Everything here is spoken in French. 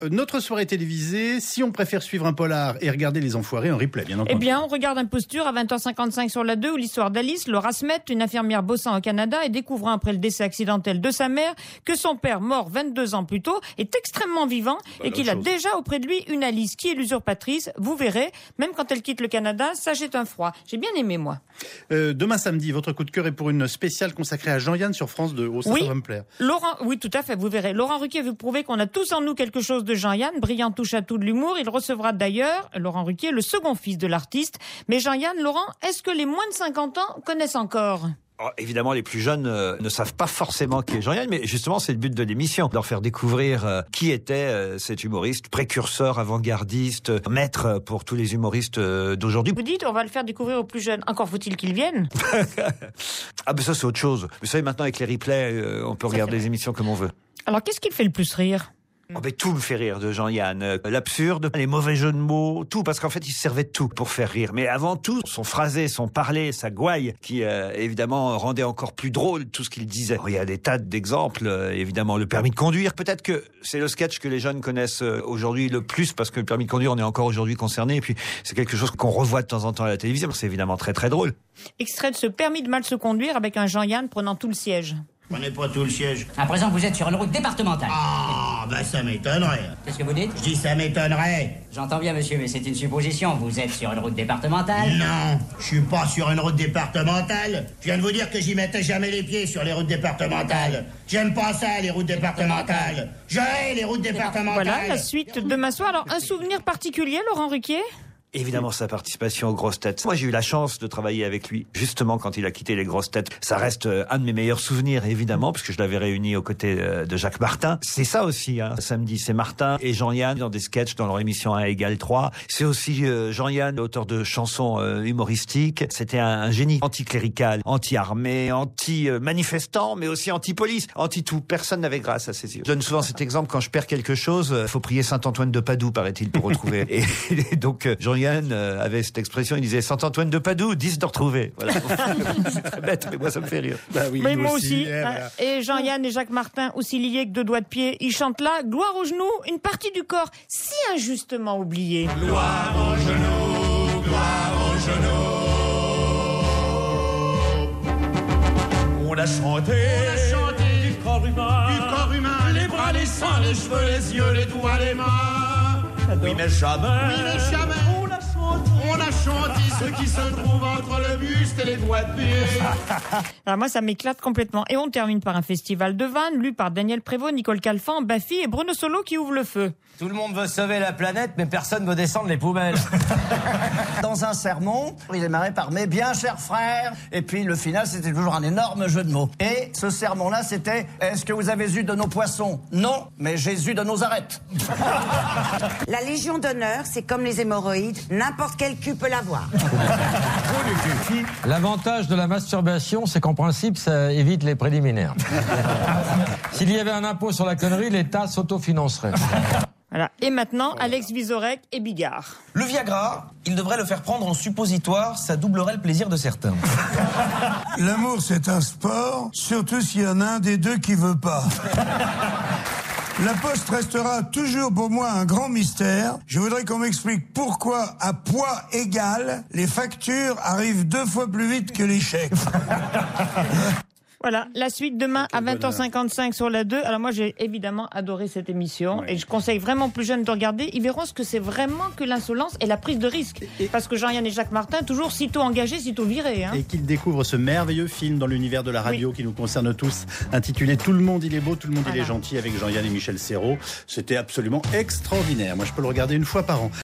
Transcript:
notre soirée télévisée, si on préfère suivre un polar et regarder Les Enfoirés en replay, bien entendu. Eh bien, on regarde Imposture à 20h55 sur la 2, où l'histoire d'Alice, Laura Smet, une infirmière bossant au Canada et découvrant après le décès accidentel de sa mère que son père, mort 22 ans plus tôt, est extrêmement vivant et qu'il a déjà auprès de lui une Alice qui est l'usurpatrice. Vous verrez, même quand elle quitte le Canada, ça jette un froid. J'ai bien aimé, moi. Demain samedi, votre coup de cœur est pour une spéciale consacrée à Jean-Yann sur France 2. Oh, ça va me plaire. Oui, tout à fait, vous verrez. Laurent Ruquier veut prouver qu'on a tous en nous quelque chose de Jean-Yann, brillant touche-à-tout de l'humour. Il recevra d'ailleurs, Laurent Ruquier, le second fils de l'artiste. Mais Jean-Yann, Laurent, est-ce que les moins de 50 ans connaissent encore ? Évidemment, les plus jeunes ne savent pas forcément qui est Jean-Yann, mais justement, c'est le but de l'émission, de leur faire découvrir qui était cet humoriste, précurseur, avant-gardiste, maître pour tous les humoristes d'aujourd'hui. Vous dites, on va le faire découvrir aux plus jeunes. Encore faut-il qu'ils viennent. Ah ben ça, c'est autre chose. Vous savez, maintenant, avec les replays, on peut regarder les émissions comme on veut. Alors, qu'est-ce qui le fait le plus rire ? Tout me fait rire de Jean-Yann. L'absurde, les mauvais jeux de mots, tout, parce qu'en fait, il se servait de tout pour faire rire. Mais avant tout, son phrasé, son parler, sa gouaille, qui évidemment rendait encore plus drôle tout ce qu'il disait. Il y a des tas d'exemples, évidemment, le permis de conduire. Peut-être que c'est le sketch que les jeunes connaissent aujourd'hui le plus, parce que le permis de conduire, on est encore aujourd'hui concerné. Et puis, c'est quelque chose qu'on revoit de temps en temps à la télévision. C'est évidemment très très drôle. Extrait de ce permis de mal se conduire avec un Jean-Yann prenant tout le siège. Prenez pas tout le siège. À présent, vous êtes sur une route départementale. Ah, ça m'étonnerait. Qu'est-ce que vous dites ? Je dis ça m'étonnerait. J'entends bien, monsieur, mais c'est une supposition. Vous êtes sur une route départementale ? Non, je suis pas sur une route départementale. Je viens de vous dire que j'y mettais jamais les pieds sur les routes départementales. J'aime pas ça, les routes départementales. Je hais les routes départementales. Voilà, la suite demain soir. Alors, un souvenir particulier, Laurent Ruquier ? Évidemment, sa participation aux grosses têtes. Moi, j'ai eu la chance de travailler avec lui, justement, quand il a quitté les grosses têtes. Ça reste un de mes meilleurs souvenirs, évidemment, puisque je l'avais réuni aux côtés de Jacques Martin. C'est ça aussi, samedi, c'est Martin et Jean-Yann dans des sketchs dans leur émission 1 égale 3. C'est aussi Jean-Yann, auteur de chansons humoristiques. C'était un génie anticlérical, anti-armée, anti-manifestant, mais aussi anti-police, anti-tout. Personne n'avait grâce à ses yeux. Je donne souvent cet exemple, quand je perds quelque chose, faut prier Saint-Antoine de Padoue, paraît-il, pour retrouver. et donc, Jean-Yann avait cette expression, il disait Saint-Antoine de Padoue, 10 de retrouver. Voilà. C'est très bête, mais moi ça me fait rire. Bah oui, mais moi aussi. Et Jean-Yann et Jacques Martin, aussi liés que deux doigts de pied, ils chantent là, gloire aux genoux, une partie du corps si injustement oubliée. Gloire aux genoux, gloire aux genoux. On a chanté du corps humain, les bras, les seins, les cheveux, les yeux, les doigts, les mains. Oui, mais jamais. On a chanté ce qui se trouve entre le buste et les doigts de pied. Alors moi, ça m'éclate complètement. Et on termine par un festival de vannes, lu par Daniel Prévost, Nicole Calfan, Baffy et Bruno Solo qui ouvre le feu. Tout le monde veut sauver la planète, mais personne veut descendre les poubelles. Dans un sermon, il démarrait par « Mes bien chers frères », et puis le final, c'était toujours un énorme jeu de mots. Et ce sermon-là, c'était « Est-ce que vous avez eu de nos poissons ?» Non, mais Jésus de nos arêtes. La Légion d'honneur, c'est comme les hémorroïdes, n'importe quel cul peut l'avoir. L'avantage de la masturbation, c'est qu'en principe, ça évite les préliminaires. S'il y avait un impôt sur la connerie, l'État s'autofinancerait. Voilà. Et maintenant, Alex Vizorek et Bigard. Le Viagra, il devrait le faire prendre en suppositoire, ça doublerait le plaisir de certains. L'amour, c'est un sport, surtout s'il y en a un des deux qui veut pas. La Poste restera toujours pour moi un grand mystère. Je voudrais qu'on m'explique pourquoi, à poids égal, les factures arrivent 2 fois plus vite que les chèques. Voilà, la suite demain à 20h55 sur la 2. Alors moi, j'ai évidemment adoré cette émission et je conseille vraiment aux plus jeunes de regarder. Ils verront ce que c'est vraiment que l'insolence et la prise de risque. Parce que Jean-Yann et Jacques Martin, toujours sitôt engagés, sitôt virés. Et qu'ils découvrent ce merveilleux film dans l'univers de la radio qui nous concerne tous, intitulé « Tout le monde il est beau, tout le monde il est gentil » avec Jean-Yann et Michel Serrault. C'était absolument extraordinaire. Moi, je peux le regarder une fois par an.